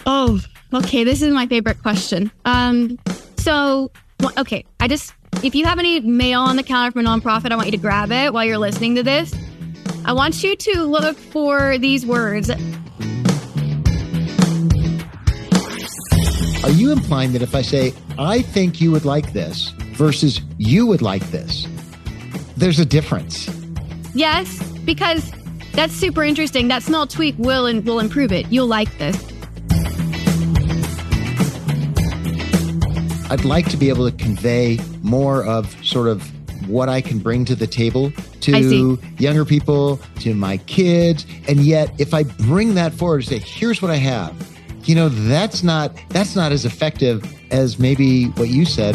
Oh, okay. This is my favorite question. If you have any mail on the counter from a nonprofit, I want you to grab it while you're listening to this. I want you to look for these words. Are you implying that if I say, I think you would like this versus you would like this, there's a difference? Yes, because that's super interesting. That small tweak will improve it. You'll like this. I'd like to be able to convey more of sort of what I can bring to the table to younger people, to my kids. And yet, if I bring that forward and say, here's what I have, that's not as effective as maybe what you said.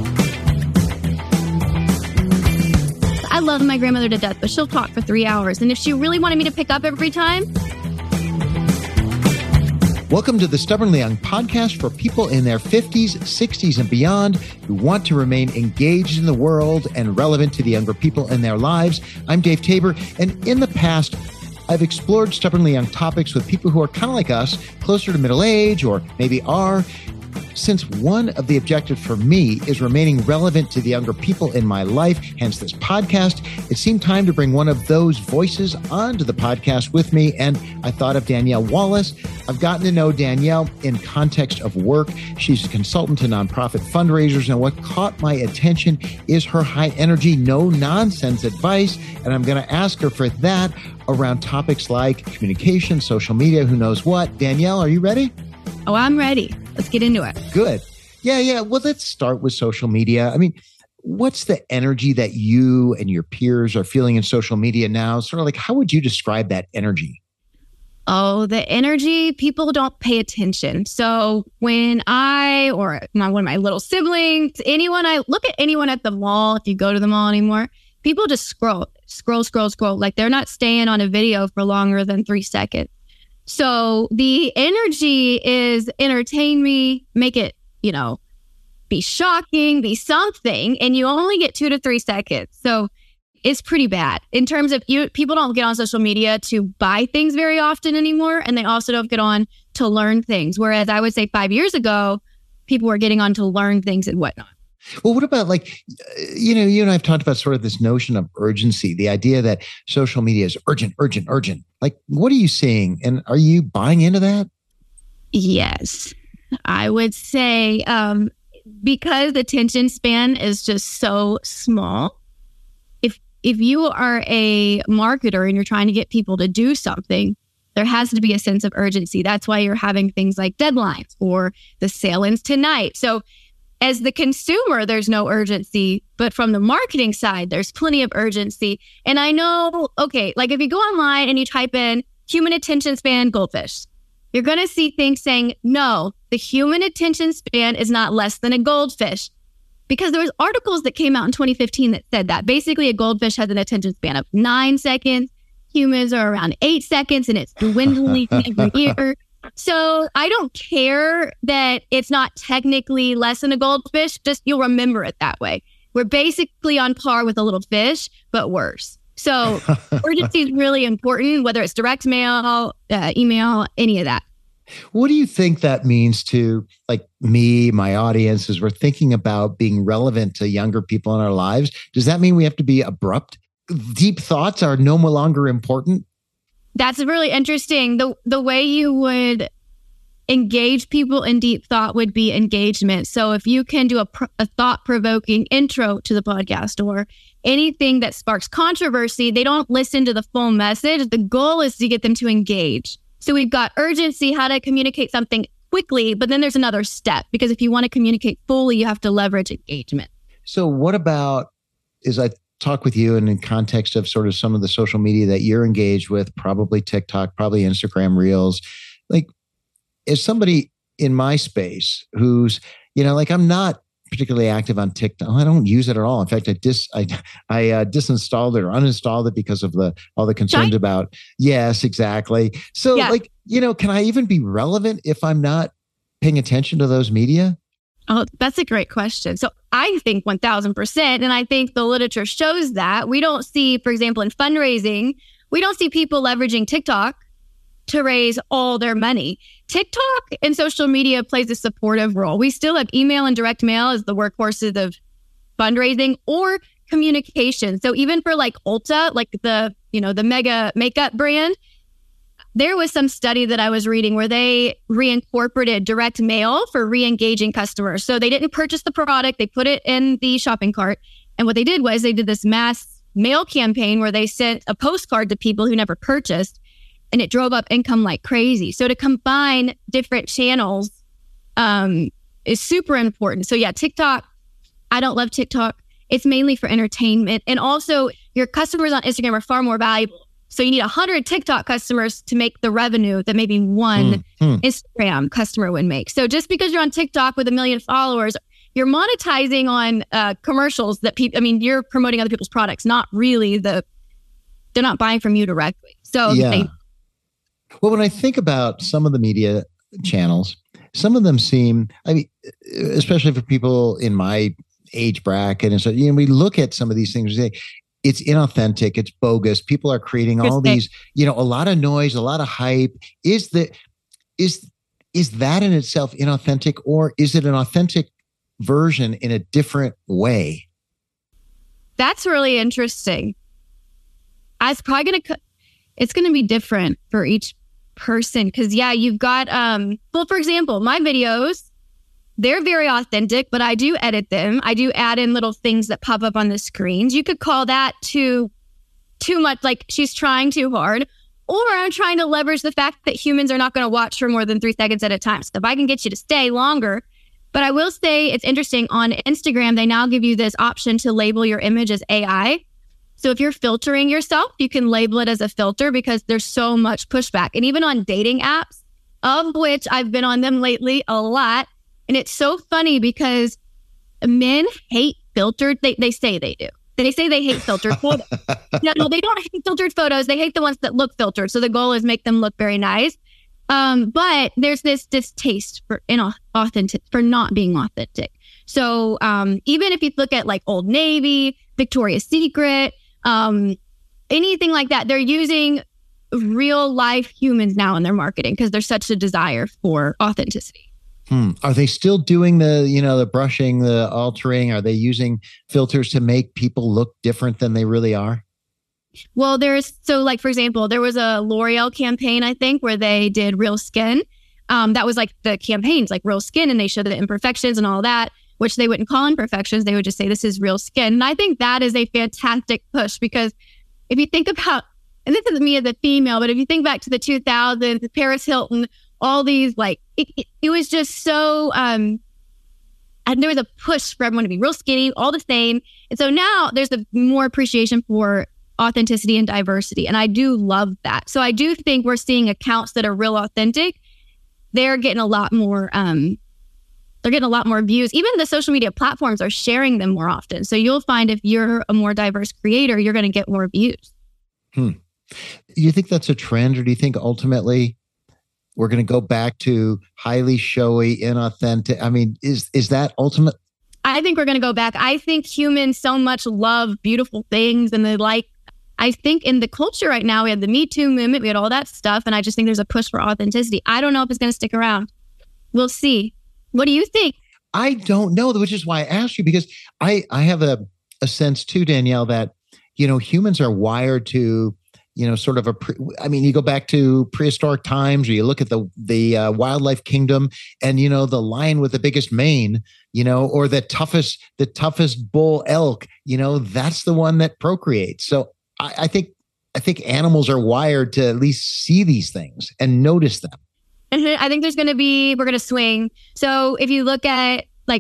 I love my grandmother to death, but she'll talk for 3 hours. And if she really wanted me to pick up every time... Welcome to the Stubbornly Young podcast for people in their 50s, 60s, and beyond who want to remain engaged in the world and relevant to the younger people in their lives. I'm Dave Tabor, and in the past, I've explored Stubbornly Young topics with people who are kind of like us, closer to middle age, or maybe are. Since one of the objectives for me is remaining relevant to the younger people in my life, hence this podcast, it seemed time to bring one of those voices onto the podcast with me, and I thought of Danielle Wallace. I've gotten to know Danielle in context of work. She's a consultant to nonprofit fundraisers, and what caught my attention is her high energy, no nonsense advice, and I'm going to ask her for that around topics like communication, social media, who knows what. Danielle, are you ready? Oh, I'm ready. Let's get into it. Good. Yeah. Well, let's start with social media. I mean, what's the energy that you and your peers are feeling in social media now? Sort of like, how would you describe that energy? Oh, the energy, people don't pay attention. So when one of my little siblings, I look at anyone at the mall, if you go to the mall anymore, people just scroll. Like they're not staying on a video for longer than 3 seconds. So the energy is entertain me, make it, be shocking, be something, and you only get 2 to 3 seconds. So it's pretty bad in terms of people don't get on social media to buy things very often anymore. And they also don't get on to learn things. Whereas I would say 5 years ago, people were getting on to learn things and whatnot. Well, what about you and I have talked about sort of this notion of urgency, the idea that social media is urgent. Like, what are you seeing? And are you buying into that? Yes, I would say because the attention span is just so small. If you are a marketer and you're trying to get people to do something, there has to be a sense of urgency. That's why you're having things like deadlines or the sale ends tonight. So as the consumer, there's no urgency, but from the marketing side, there's plenty of urgency. And I know, like if you go online and you type in human attention span goldfish, you're going to see things saying, no, the human attention span is not less than a goldfish. Because there was articles that came out in 2015 that said that basically a goldfish has an attention span of 9 seconds. Humans are around 8 seconds and it's dwindling every year. So I don't care that it's not technically less than a goldfish, just you'll remember it that way. We're basically on par with a little fish, but worse. So urgency is really important, whether it's direct mail, email, any of that. What do you think that means to like me, my audience, as we're thinking about being relevant to younger people in our lives? Does that mean we have to be abrupt? Deep thoughts are no longer important? That's really interesting. The way you would engage people in deep thought would be engagement. So if you can do a thought-provoking intro to the podcast or anything that sparks controversy, they don't listen to the full message. The goal is to get them to engage. So we've got urgency, how to communicate something quickly, but then there's another step because if you want to communicate fully, you have to leverage engagement. So what about, as I talk with you and in context of sort of some of the social media that you're engaged with, probably TikTok, probably Instagram Reels, like as somebody in my space who's, I'm not particularly active on TikTok. I don't use it at all. In fact, I disinstalled it or uninstalled it because of all the concerns about. Yes, exactly. So can I even be relevant if I'm not paying attention to those media? Oh, that's a great question. So I think 1000%, and I think the literature shows that we don't see, for example, in fundraising, we don't see people leveraging TikTok to raise all their money. TikTok and social media plays a supportive role. We still have email and direct mail as the workhorses of fundraising or communication. So even for like Ulta, like the mega makeup brand, there was some study that I was reading where they reincorporated direct mail for re-engaging customers. So they didn't purchase the product, they put it in the shopping cart. And what they did was they did this mass mail campaign where they sent a postcard to people who never purchased, and it drove up income like crazy. So to combine different channels is super important. So yeah, TikTok, I don't love TikTok. It's mainly for entertainment. And also your customers on Instagram are far more valuable. So you need 100 TikTok customers to make the revenue that maybe one Instagram customer would make. So just because you're on TikTok with 1 million followers, you're monetizing on commercials that you're promoting other people's products, not really they're not buying from you directly. So well, when I think about some of the media channels, some of them seem, especially for people in my age bracket. And so, we look at some of these things, it's inauthentic, it's bogus. People are creating all these, a lot of noise, a lot of hype. Is that in itself inauthentic, or is it an authentic version in a different way? That's really interesting. It's probably it's going to be different for each person. Cause you've got, for example, my videos, they're very authentic, but I do edit them. I do add in little things that pop up on the screens. You could call that too much, like she's trying too hard, or I'm trying to leverage the fact that humans are not going to watch for more than 3 seconds at a time. So if I can get you to stay longer, but I will say it's interesting on Instagram, they now give you this option to label your image as AI. So if you're filtering yourself, you can label it as a filter because there's so much pushback. And even on dating apps, of which I've been on them lately a lot. And it's so funny because men hate filtered. They say they do. They say they hate filtered photos. No, they don't hate filtered photos. They hate the ones that look filtered. So the goal is make them look very nice. But there's this distaste for not being authentic. So even if you look at like Old Navy, Victoria's Secret, anything like that, they're using real life humans now in their marketing because there's such a desire for authenticity. Are they still doing the brushing, the altering? Are they using filters to make people look different than they really are? Well, for example, there was a L'Oreal campaign, I think, where they did real skin. That was like the campaigns, like real skin, and they showed the imperfections and all that, which they wouldn't call imperfections. They would just say, this is real skin. And I think that is a fantastic push because if you think about, and this is me as a female, but if you think back to the 2000s, Paris Hilton, all these, like, it was just so, and there was a push for everyone to be real skinny, all the same. And so now there's a more appreciation for authenticity and diversity. And I do love that. So I do think we're seeing accounts that are real authentic. They're getting a lot more, views. Even the social media platforms are sharing them more often. So you'll find if you're a more diverse creator, you're going to get more views. Do you think that's a trend, or do you think ultimately we're going to go back to highly showy, inauthentic? I mean, is that ultimate? I think we're going to go back. I think humans so much love beautiful things, and I think in the culture right now, we had the Me Too movement, we had all that stuff, and I just think there's a push for authenticity. I don't know if it's going to stick around. We'll see. What do you think? I don't know, which is why I asked you, because I have a sense too, Danielle, that, humans are wired to, sort of you go back to prehistoric times, or you look at the wildlife kingdom and, the lion with the biggest mane, or the toughest bull elk, that's the one that procreates. So I think animals are wired to at least see these things and notice them. I think we're going to swing. So if you look at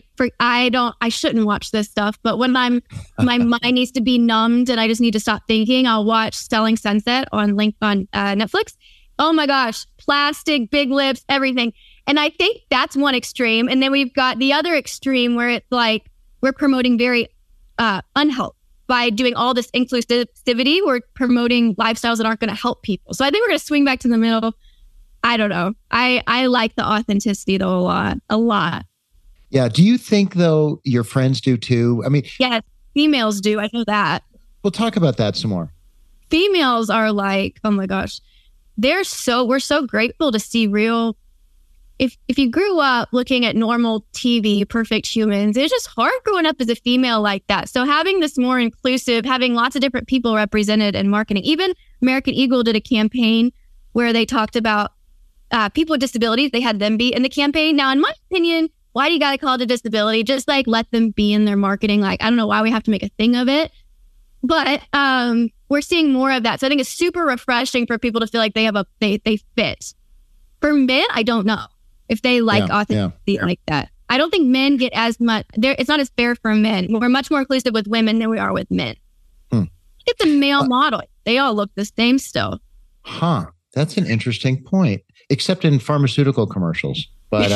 I shouldn't watch this stuff, but when my mind needs to be numbed and I just need to stop thinking, I'll watch Selling Sunset on Netflix. Oh my gosh, plastic, big lips, everything. And I think that's one extreme. And then we've got the other extreme where it's like we're promoting very unhealth by doing all this inclusivity. We're promoting lifestyles that aren't going to help people. So I think we're going to swing back to the middle. I don't know. I like the authenticity though a lot. Yeah. Do you think though your friends do too? I mean, yes, females do. I know that. We'll talk about that some more. Females are like, oh my gosh, we're so grateful to see real. If you grew up looking at normal TV, perfect humans, it's just hard growing up as a female like that. So having this more inclusive, having lots of different people represented in marketing, even American Eagle did a campaign where they talked about people with disabilities. They had them be in the campaign. Now, in my opinion, why do you got to call it a disability? Just like let them be in their marketing. Like, I don't know why we have to make a thing of it. But we're seeing more of that. So I think it's super refreshing for people to feel like they fit. For men, I don't know if they like authenticity like that. I don't think men get as much. It's not as fair for men. We're much more inclusive with women than we are with men. It's a male model. They all look the same still. Huh. That's an interesting point, except in pharmaceutical commercials. But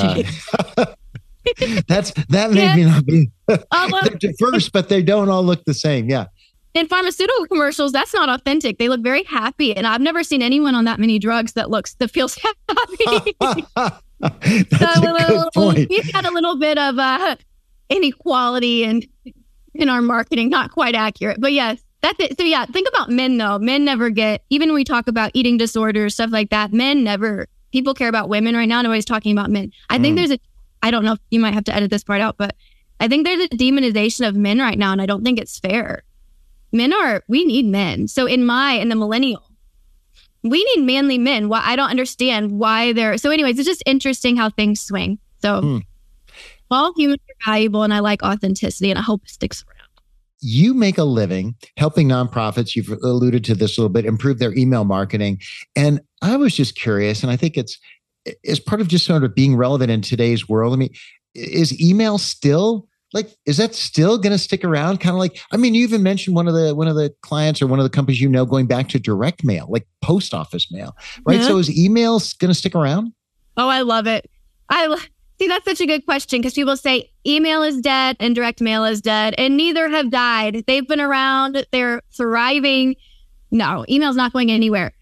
that may be not be they're diverse, but they don't all look the same. Yeah. In pharmaceutical commercials, that's not authentic. They look very happy. And I've never seen anyone on that many drugs that feels happy. That's a good point. We've got a little bit of inequality in our marketing, not quite accurate. But yes, that's it. So yeah, think about men though. Men never get, even when we talk about eating disorders, stuff like that, people care about women right now. Nobody's talking about men. I think I don't know if you might have to edit this part out, but I think there's a demonization of men right now, and I don't think it's fair. We need men. So in the millennial, we need manly men. Why I don't understand why so anyways, it's just interesting how things swing. So all humans are valuable, and I like authenticity, and I hope it sticks around. You make a living helping nonprofits, you've alluded to this a little bit, improve their email marketing. And I was just curious, and I think it's part of just sort of being relevant in today's world. I mean, is email still is that still going to stick around? Kind of like, I mean, you even mentioned one of the clients or one of the companies, going back to direct mail, like post office mail, right? So is email going to stick around? Oh, I love it. See, that's such a good question, because people say email is dead and direct mail is dead, and neither have died. They've been around. They're thriving. No, email's not going anywhere.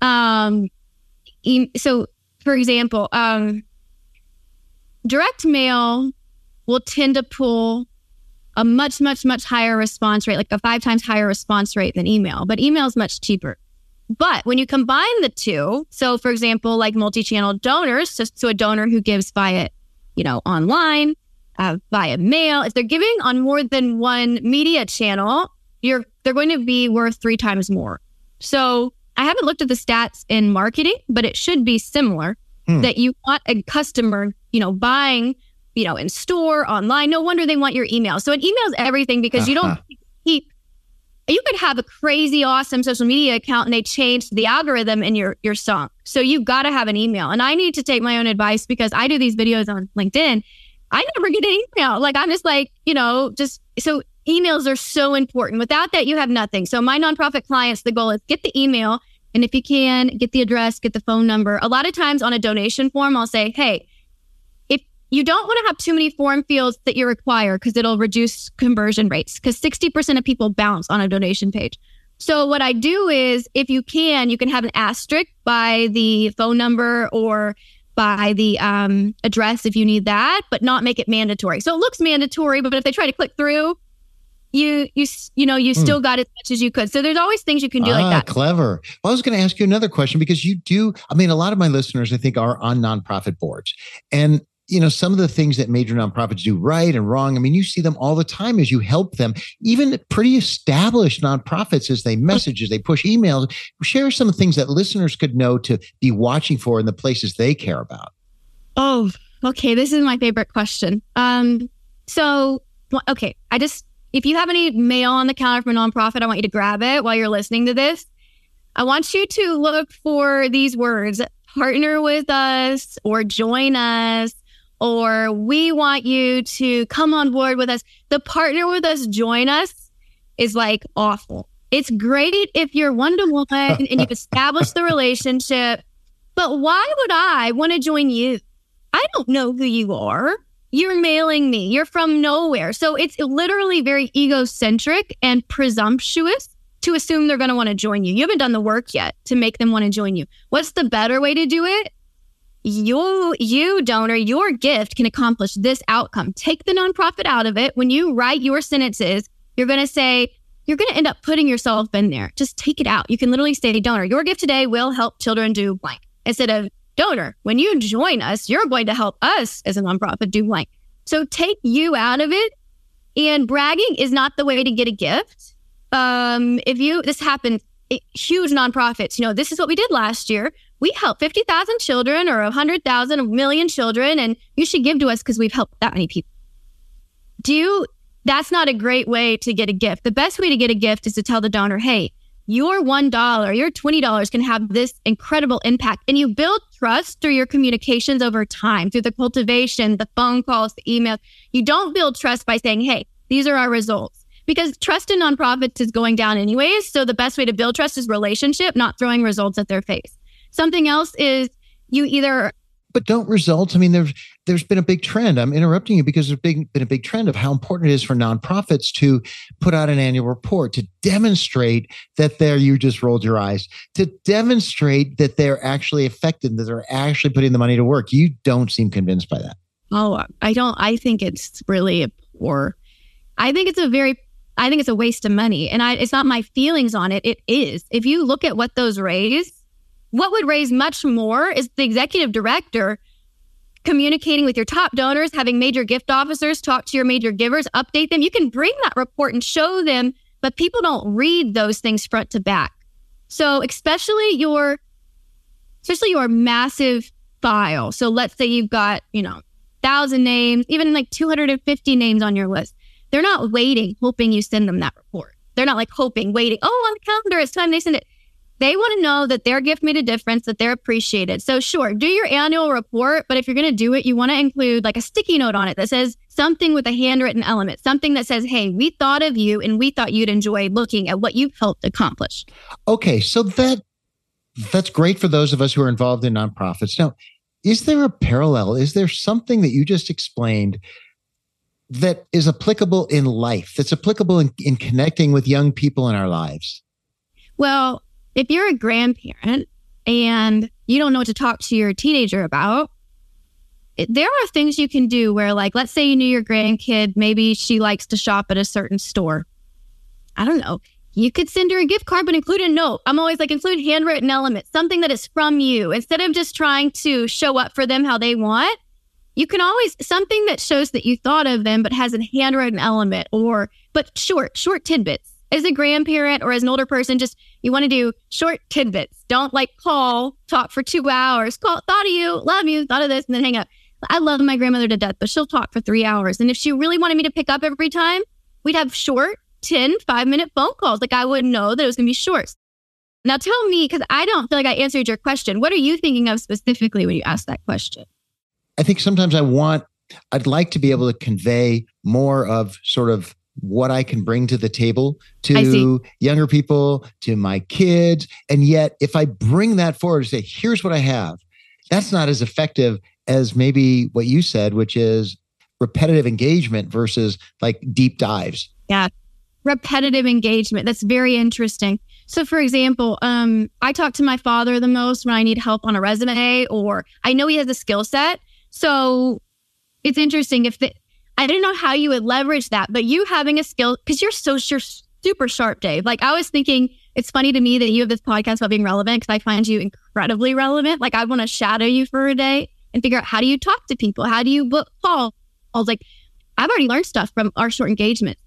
So, for example, direct mail will tend to pull a much, much, much higher response rate, like a 5 times higher response rate than email. But email is much cheaper. But when you combine the two, so for example, like multi-channel donors, so a donor who gives via, online, via mail, if they're giving on more than one media channel, they're going to be worth 3 times more. So I haven't looked at the stats in marketing, but it should be similar, that you want a customer, buying in store, online. No wonder they want your email. So an email is everything, because you don't you could have a crazy, awesome social media account and they change the algorithm in your song. So you got to have an email. And I need to take my own advice, because I do these videos on LinkedIn. I never get an email. Like, I'm just like, so emails are so important. Without that, you have nothing. So my nonprofit clients, the goal is get the email. And if you can, get the address, get the phone number. A lot of times on a donation form, I'll say, hey, you don't want to have too many form fields that you require, because it'll reduce conversion rates, because 60% of people bounce on a donation page. So what I do is, if you can have an asterisk by the phone number or by the address if you need that, but not make it mandatory. So it looks mandatory, but if they try to click through, you still got as much as you could. So there's always things you can do like that. Clever. Well, I was going to ask you another question, because a lot of my listeners, I think, are on nonprofit boards. And some of the things that major nonprofits do right and wrong, I mean, you see them all the time as you help them, even pretty established nonprofits, as they message, as they push emails. Share some things that listeners could know to be watching for in the places they care about. Oh, okay. This is my favorite question. If you have any mail on the counter from a nonprofit, I want you to grab it while you're listening to this. I want you to look for these words: partner with us, or join us, or we want you to come on board with us. The partner with us, join us is like awful. It's great if you're one-to-one and you've established the relationship, but why would I want to join you? I don't know who you are. You're mailing me. You're from nowhere. So it's literally very egocentric and presumptuous to assume they're going to want to join you. You haven't done the work yet to make them want to join you. What's the better way to do it? You donor, your gift can accomplish this outcome. Take the nonprofit out of it. When you write your sentences, you're going to say, you're going to end up putting yourself in there. Just take it out. You can literally say donor. Your gift today will help children do blank. Instead of donor, when you join us, you're going to help us as a nonprofit do blank. So take you out of it. And bragging is not the way to get a gift. This happens, huge nonprofits, this is what we did last year. We helped 50,000 children or 100,000, 1 million children, and you should give to us because we've helped that many people. That's not a great way to get a gift. The best way to get a gift is to tell the donor, hey, your $1, your $20 can have this incredible impact. And you build trust through your communications over time, through the cultivation, the phone calls, the email. You don't build trust by saying, hey, these are our results. Because trust in nonprofits is going down anyways. So the best way to build trust is relationship, not throwing results at their face. Something else is But don't results. I mean, there's been a big trend. I'm interrupting you because there's been a big trend of how important it is for nonprofits to put out an annual report, to demonstrate that you just rolled your eyes, to demonstrate that they're actually effective, that they're actually putting the money to work. You don't seem convinced by that. Oh, I don't. I think it's really poor. I think it's a waste of money. And it's not my feelings on it. It is. If you look at what those raise, what would raise much more is the executive director communicating with your top donors, having major gift officers talk to your major givers, update them. You can bring that report and show them, but people don't read those things front to back. So especially your massive file. So let's say you've got, 1,000 names, even like 250 names on your list. They're not waiting, hoping you send them that report. They're not like hoping, waiting, on the calendar, it's time they send it. They want to know that their gift made a difference, that they're appreciated. So sure, do your annual report, but if you're going to do it, you want to include like a sticky note on it that says something with a handwritten element, something that says, hey, we thought of you and we thought you'd enjoy looking at what you've helped accomplish. Okay, so that's great for those of us who are involved in nonprofits. Now, is there a parallel? Is there something that you just explained that is applicable in life, that's applicable in connecting with young people in our lives? Well, if you're a grandparent and you don't know what to talk to your teenager about, there are things you can do where, like, let's say you knew your grandkid, maybe she likes to shop at a certain store. I don't know. You could send her a gift card, but include a note. I'm always like, include handwritten elements, something that is from you. Instead of just trying to show up for them how they want, you can always, something that shows that you thought of them, but has a handwritten element but short tidbits. As a grandparent or as an older person, you want to do short tidbits. Don't talk for 2 hours. Thought of you, love you, thought of this, and then hang up. I love my grandmother to death, but she'll talk for 3 hours. And if she really wanted me to pick up every time, we'd have short 5-minute phone calls. Like, I wouldn't know that it was going to be short. Now tell me, because I don't feel like I answered your question. What are you thinking of specifically when you ask that question? I think sometimes I'd like to be able to convey more of sort of what I can bring to the table to younger people, to my kids. And yet, if I bring that forward and say, here's what I have, that's not as effective as maybe what you said, which is repetitive engagement versus like deep dives. Yeah. Repetitive engagement. That's very interesting. So for example, I talk to my father the most when I need help on a resume, or I know he has a skill set. So it's interesting I didn't know how you would leverage that, but you having a skill, because you're super sharp, Dave. Like, I was thinking, it's funny to me that you have this podcast about being relevant, because I find you incredibly relevant. Like, I want to shadow you for a day and figure out, how do you talk to people? How do you book calls? I was like, I've already learned stuff from our short engagement.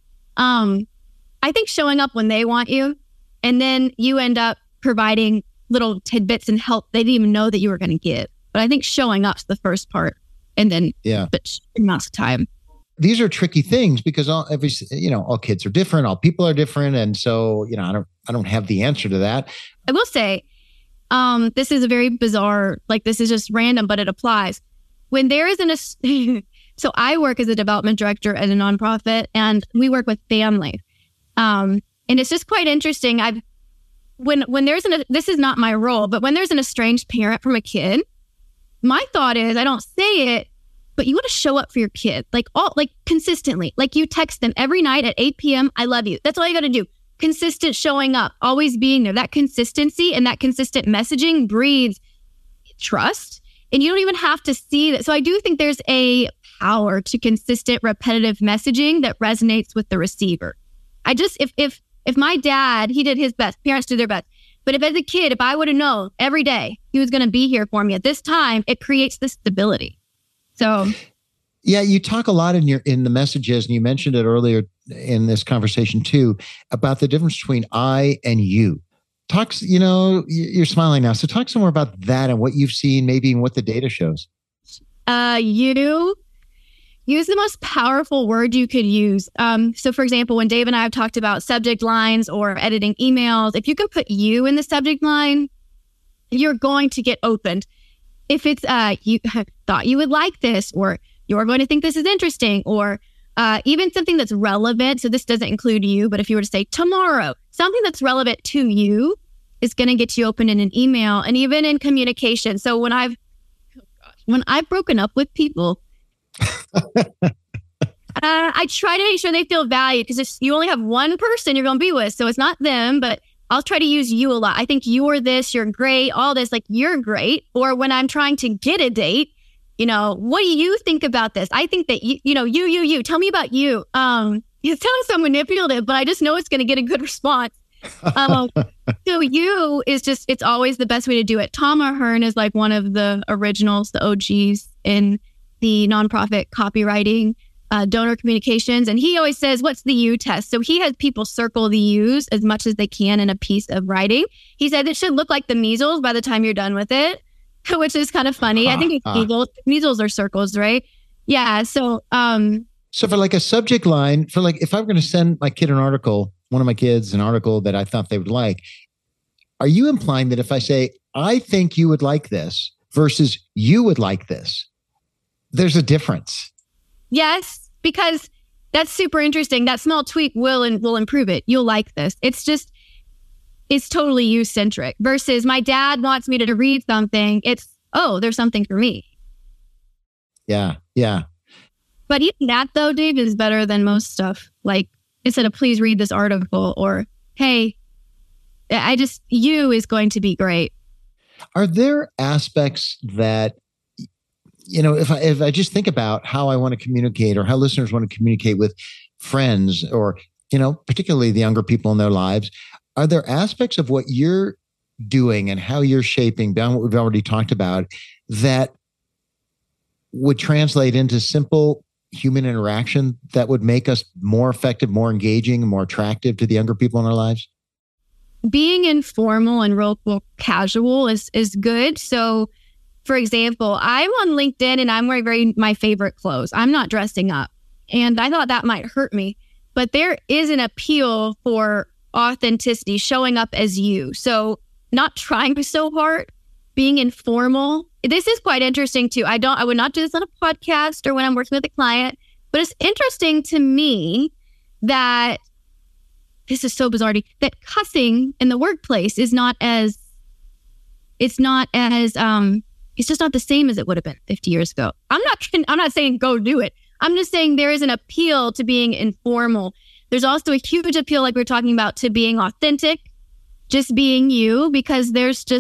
I think showing up when they want you, and then you end up providing little tidbits and help they didn't even know that you were going to give. But I think showing up's the first part, and then but amounts of time. These are tricky things because all kids are different, all people are different, and so I don't have the answer to that. I will say, this is a very bizarre, like, this is just random, but it applies. When there is so I work as a development director at a nonprofit, and we work with families, and it's just quite interesting. When there's this is not my role, but when there's an estranged parent from a kid, my thought is, I don't say it, but you want to show up for your kid, like consistently. Like, you text them every night at 8 p.m. I love you. That's all you got to do. Consistent showing up, always being there. That consistency and that consistent messaging breeds trust. And you don't even have to see that. So I do think there's a power to consistent, repetitive messaging that resonates with the receiver. If If my dad, he did his best, parents do their best. But if as a kid, if I would have known every day he was going to be here for me at this time, it creates this stability. So, yeah, you talk a lot in the messages, and you mentioned it earlier in this conversation too, about the difference between I and you. You're smiling now. So talk some more about that and what you've seen, maybe and what the data shows. You use the most powerful word you could use. So for example, when Dave and I have talked about subject lines or editing emails, if you can put you in the subject line, you're going to get opened. If it's, you thought you would like this, or you're going to think this is interesting, or even something that's relevant. So this doesn't include you, but if you were to say tomorrow, something that's relevant to you is going to get you open in an email and even in communication. So when I've broken up with people, I try to make sure they feel valued, because you only have one person you're going to be with. So it's not them, but I'll try to use you a lot. I think you're this, you're great, all this, like you're great. Or when I'm trying to get a date, what do you think about this? I think that you, tell me about you. It sounds so manipulative, but I just know it's going to get a good response. So you is just, it's always the best way to do it. Tom Ahern is like one of the originals, the OGs in the nonprofit copywriting, donor communications. And he always says, what's the you test? So he has people circle the U's as much as they can in a piece of writing. He said it should look like the measles by the time you're done with it, which is kind of funny. I think it's measles are circles, right? Yeah. So, so for like a subject line, for like, if I'm going to send my kid one of my kids, an article that I thought they would like, are you implying that if I say, I think you would like this versus you would like this, there's a difference? Yes, because that's super interesting. That small tweak will improve it. You'll like this. It's totally you-centric versus my dad wants me to read something. It's, there's something for me. Yeah. Yeah. But even that though, Dave, is better than most stuff. Like instead of please read this article or, hey, you is going to be great. Are there aspects that, if I just think about how I want to communicate or how listeners want to communicate with friends or, particularly the younger people in their lives, are there aspects of what you're doing and how you're shaping beyond what we've already talked about that would translate into simple human interaction that would make us more effective, more engaging, more attractive to the younger people in our lives? Being informal and real casual is good. So, for example, I'm on LinkedIn and I'm wearing my favorite clothes. I'm not dressing up. And I thought that might hurt me. But there is an appeal for authenticity, showing up as you. So not trying so hard, being informal. This is quite interesting too. I would not do this on a podcast or when I'm working with a client, but it's interesting to me that this is so bizarre that cussing in the workplace is it's just not the same as it would have been 50 years ago. I'm not saying go do it. I'm just saying there is an appeal to being informal. There's also a huge appeal, like we were talking about, to being authentic, just being you, because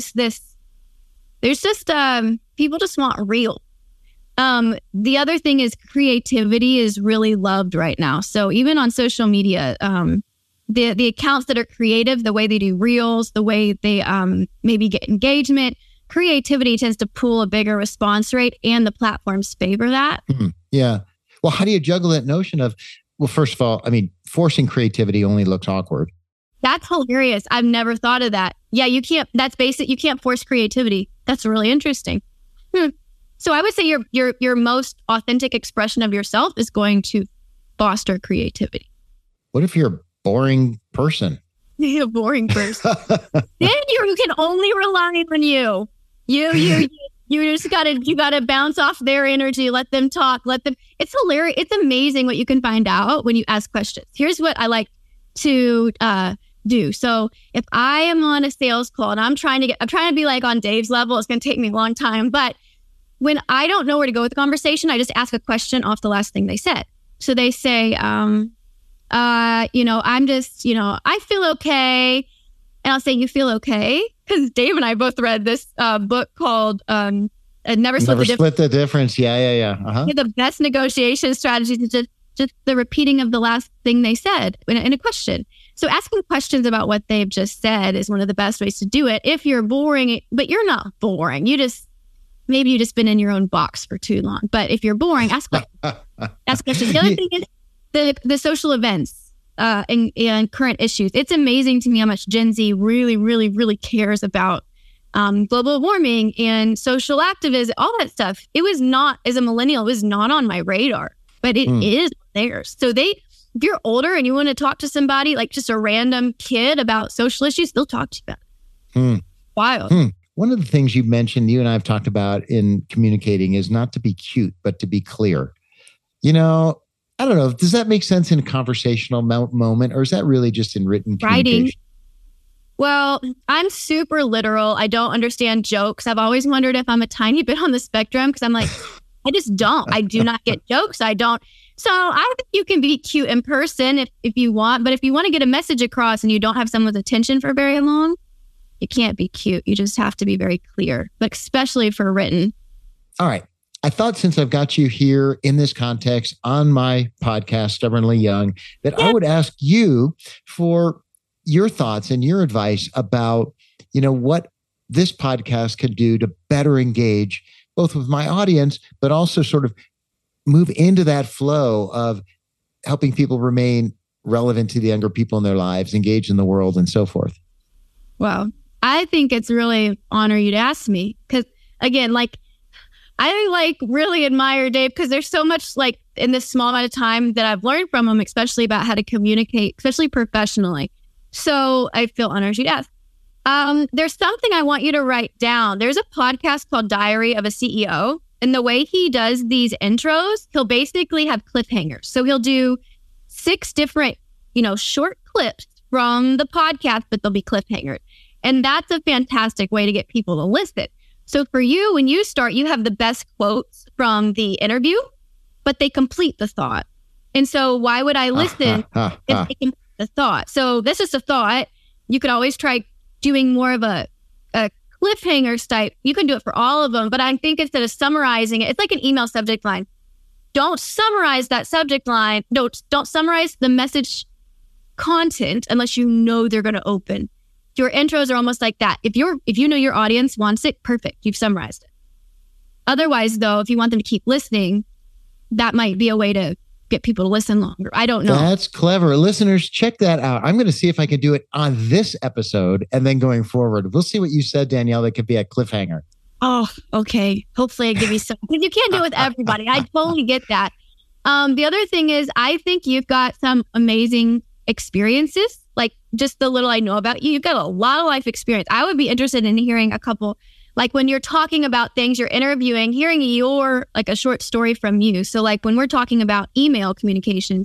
people just want real. The other thing is creativity is really loved right now. So even on social media, the accounts that are creative, the way they do reels, the way they maybe get engagement, creativity tends to pull a bigger response rate, and the platforms favor that. Mm-hmm. Yeah. Well, how do you juggle that notion of, well, first of all, forcing creativity only looks awkward. That's hilarious. I've never thought of that. Yeah, you can't, that's basic. You can't force creativity. That's really interesting. So I would say your most authentic expression of yourself is going to foster creativity. What if you're a boring person? You're a boring person. Then you can only rely on you. You just gotta bounce off their energy, let them talk, it's hilarious. It's amazing what you can find out when you ask questions. Here's what I like to do. So if I am on a sales call and I'm trying to be like on Dave's level, it's going to take me a long time. But when I don't know where to go with the conversation, I just ask a question off the last thing they said. So they say, I'm just, I feel okay. And I'll say, you feel okay? Because Dave and I both read this book called Never Split the Difference. Yeah. Uh-huh. The best negotiation strategies is just the repeating of the last thing they said in a question. So asking questions about what they've just said is one of the best ways to do it. If you're boring, but you're not boring, maybe you just been in your own box for too long. But if you're boring, ask questions. Ask questions. The other thing is the social events and current issues. It's amazing to me how much Gen Z really, really, really cares about global warming and social activism, all that stuff. It was not, as a millennial, it was not on my radar, but it is theirs. So if you're older and you want to talk to somebody, like just a random kid about social issues, they'll talk to you about it. Wild. One of the things you mentioned, you and I have talked about in communicating is not to be cute, but to be clear. I don't know. Does that make sense in a conversational moment, or is that really just in written communication? Writing. Well, I'm super literal. I don't understand jokes. I've always wondered if I'm a tiny bit on the spectrum because I'm like, I just don't. I do not get jokes. I don't. So I think you can be cute in person if you want. But if you want to get a message across and you don't have someone's attention for very long, you can't be cute. You just have to be very clear, but especially for written. All right. I thought since I've got you here in this context on my podcast, Stubbornly Young, that I would ask you for your thoughts and your advice about, what this podcast could do to better engage both with my audience, but also sort of move into that flow of helping people remain relevant to the younger people in their lives, engaged in the world, and so forth. Wow. I think it's really honor you to ask me because, again, I really admire Dave because there's so much in this small amount of time that I've learned from him, especially about how to communicate, especially professionally. So I feel honored you'd ask. There's something I want you to write down. There's a podcast called Diary of a CEO. And the way he does these intros, he'll basically have cliffhangers. So he'll do 6 different, short clips from the podcast, but they'll be cliffhangers. And that's a fantastic way to get people to listen. So for you, when you start, you have the best quotes from the interview, but they complete the thought. And so why would I listen if they complete the thought? So this is a thought. You could always try doing more of a cliffhanger type. You can do it for all of them, but I think instead of summarizing it, it's like an email subject line. Don't summarize that subject line. Don't summarize the message content unless you know they're going to open. Your intros are almost like that. If you know your audience wants it, perfect. You've summarized it. Otherwise, though, if you want them to keep listening, that might be a way to get people to listen longer. I don't know. That's clever. Listeners, check that out. I'm going to see if I can do it on this episode and then going forward. We'll see what you said, Danielle. That could be a cliffhanger. Oh, okay. Hopefully I give you some, because you can't do it with everybody. I totally get that. The other thing is, I think you've got some amazing experiences, like just the little I know about you. You've got a lot of life experience. I would be interested in hearing a couple, like when you're talking about things you're interviewing, hearing a short story from you. So like when we're talking about email communications,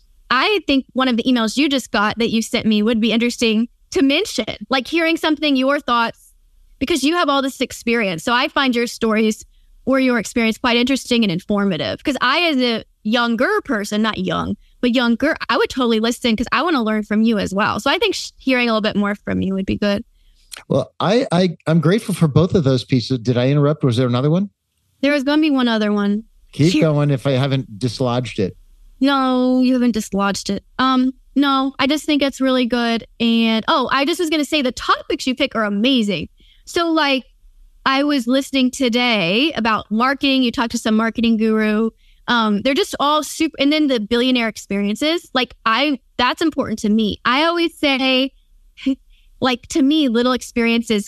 I think one of the emails you just got that you sent me would be interesting to mention, like hearing something, your thoughts, because you have all this experience. So I find your stories or your experience quite interesting and informative, because I, as a younger person, not young, but younger, I would totally listen because I want to learn from you as well. So I think hearing a little bit more from you would be good. Well, I'm grateful for both of those pieces. Did I interrupt? Was there another one? There was going to be one other one. Keep going if I haven't dislodged it. No, you haven't dislodged it. No, I just think it's really good. And I just was going to say the topics you pick are amazing. So like I was listening today about marketing. You talked to some marketing guru. They're just all super. And then the billionaire experiences, that's important to me. I always say, like, to me, little experiences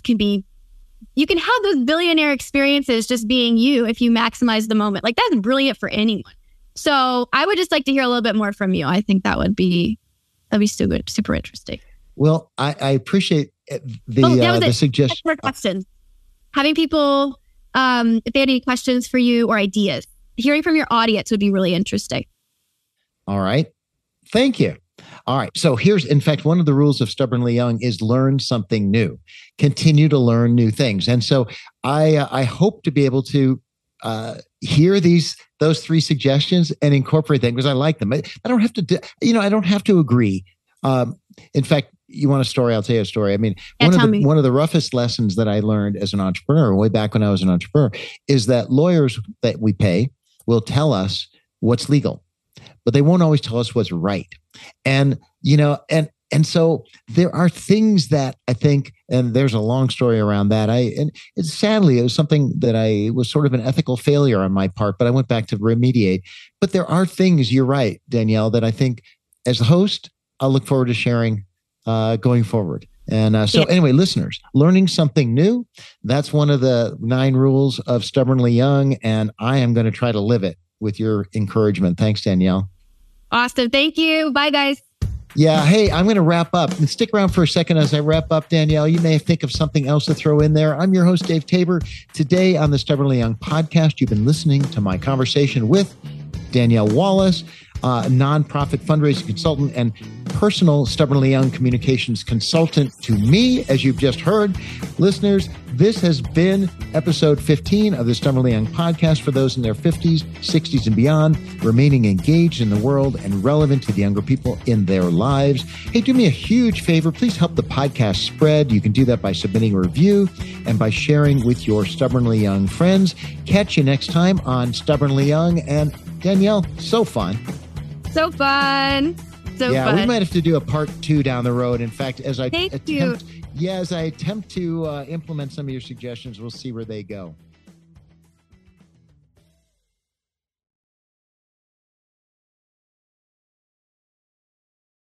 you can have those billionaire experiences just being you if you maximize the moment. Like, that's brilliant for anyone. So I would just like to hear a little bit more from you. I think that'd be super interesting. Well, I appreciate the suggestion. For questions. Having people, if they had any questions for you or ideas, hearing from your audience would be really interesting. All right. Thank you. All right. So here's, in fact, one of the rules of Stubbornly Young is learn something new. Continue to learn new things. And so I hope to be able to hear those 3 suggestions and incorporate them because I like them. I don't have to, I don't have to agree. In fact, you want a story? I'll tell you a story. I mean, one of the roughest lessons that I learned as an entrepreneur, way back when I was an entrepreneur, is that lawyers that we pay will tell us what's legal, but they won't always tell us what's right. And, and And so there are things that I think, and there's a long story around that. Sadly, it was something that I was sort of an ethical failure on my part, but I went back to remediate. But there are things, you're right, Danielle, that I think as the host, I'll look forward to sharing going forward. And anyway, listeners, learning something new, that's one of the 9 rules of Stubbornly Young. And I am going to try to live it with your encouragement. Thanks, Danielle. Awesome. Thank you. Bye, guys. Yeah. Hey, I'm going to wrap up and stick around for a second as I wrap up. Danielle, you may think of something else to throw in there. I'm your host, Dave Tabor. Today on the Stubbornly Young podcast, you've been listening to my conversation with Danielle Wallace, a nonprofit fundraising consultant and personal Stubbornly Young communications consultant to me, as you've just heard. Listeners, this has been episode 15 of the Stubbornly Young podcast for those in their 50s, 60s, and beyond, remaining engaged in the world and relevant to the younger people in their lives. Hey, do me a huge favor. Please help the podcast spread. You can do that by submitting a review and by sharing with your Stubbornly Young friends. Catch you next time on Stubbornly Young. And Danielle, so fun. So fun. Yeah, fun. We might have to do a part 2 down the road. In fact, as I Thank you. attempt to implement some of your suggestions, we'll see where they go.